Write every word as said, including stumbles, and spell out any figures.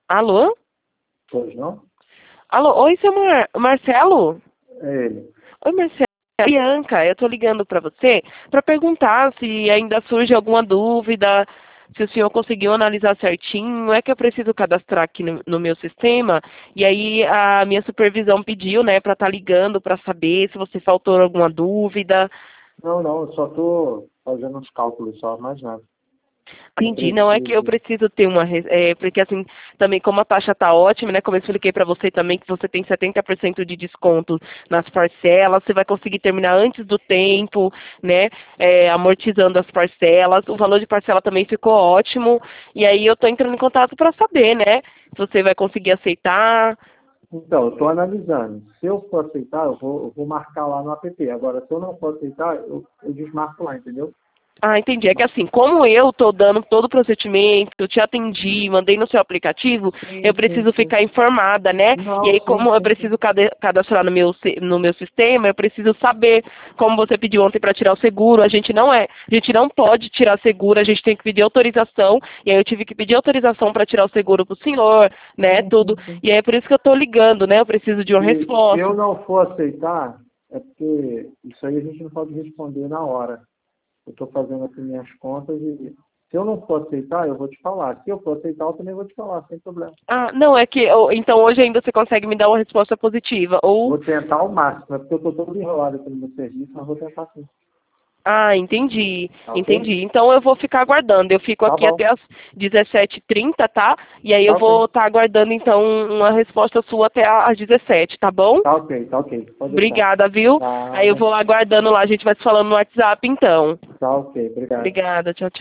Alô? Pois não? Alô, oi, seu Mar Marcelo? É ele. Oi, Marcelo. Bianca, eu tô ligando para você para perguntar se ainda surge alguma dúvida, se o senhor conseguiu analisar certinho. É que eu preciso cadastrar aqui no, no meu sistema, e aí a minha supervisão pediu, né, para estar ligando para saber se você faltou alguma dúvida. Não, não, eu só estou fazendo uns cálculos só, mais nada. Eu Entendi. Não é que eu preciso. preciso ter uma. res- É, porque assim, também como a taxa tá ótima, né? Como eu expliquei para você também que você tem setenta por cento de desconto nas parcelas, você vai conseguir terminar antes do tempo, né? É, amortizando as parcelas. O valor de parcela também ficou ótimo. E aí eu tô entrando em contato para saber, né? Se você vai conseguir aceitar. Então, eu estou analisando. Se eu for aceitar, eu vou, eu vou marcar lá no app. Agora, se eu não for aceitar, eu, eu desmarco lá, entendeu? Ah, entendi. É que assim, como eu estou dando todo o procedimento, eu te atendi, mandei no seu aplicativo, eu Sim, sim, preciso sim. ficar informada, né? E Não, aí, sim, como eu sim, sim. preciso cade- cadastrar no meu, si- no meu sistema, eu preciso saber, como você pediu ontem para tirar o seguro, a gente não é, a gente não pode tirar seguro, a gente tem que pedir autorização, e aí eu tive que pedir autorização para tirar o seguro para o senhor, né, Sim, tudo. sim, sim. E aí é por isso que eu estou ligando, né? Eu preciso de uma Se, se resposta. eu não for aceitar, é porque isso aí a gente não pode responder na hora. Eu estou fazendo aqui minhas contas e se eu não for aceitar, eu vou te falar. Se eu for aceitar, eu também vou te falar, sem problema. Ah, não, é que, eu- então hoje ainda você consegue me dar uma resposta positiva, ou Vou tentar ao máximo, é porque eu estou todo enrolado aqui no meu serviço, mas vou tentar sim. Ah, entendi, Tá ok? entendi. Então eu vou ficar aguardando. Eu fico Tá aqui bom. até as dezessete e trinta, tá? E aí eu Tá ok. vou estar aguardando então uma resposta sua até às dezessete, tá bom? Tá ok, tá ok. Pode deixar. Obrigada, viu? Aí eu Nada. vou aguardando lá, a gente vai se falando no WhatsApp então. Tá ok, obrigado. Obrigada, tchau, tchau.